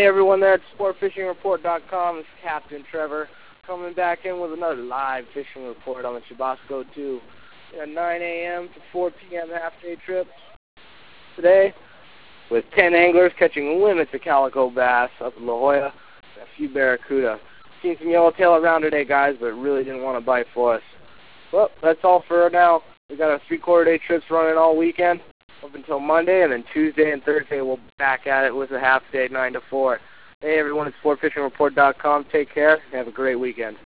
Hey everyone there at SportFishingReport.com. It's Captain Trevor coming back in with another live fishing report on the Chubasco 2. We got 9 a.m. to 4 p.m. half-day trips today with 10 anglers catching limits of calico bass up in La Jolla and a few barracuda. Seen some yellowtail around today, guys, but it really didn't want to bite for us. Well, that's all for now. We got our 3/4 day trips running all weekend up until Monday, and then Tuesday and Thursday we'll be back at it with a half day, 9 to 4. Hey everyone, it's SportFishingReport.com. Take care and have a great weekend.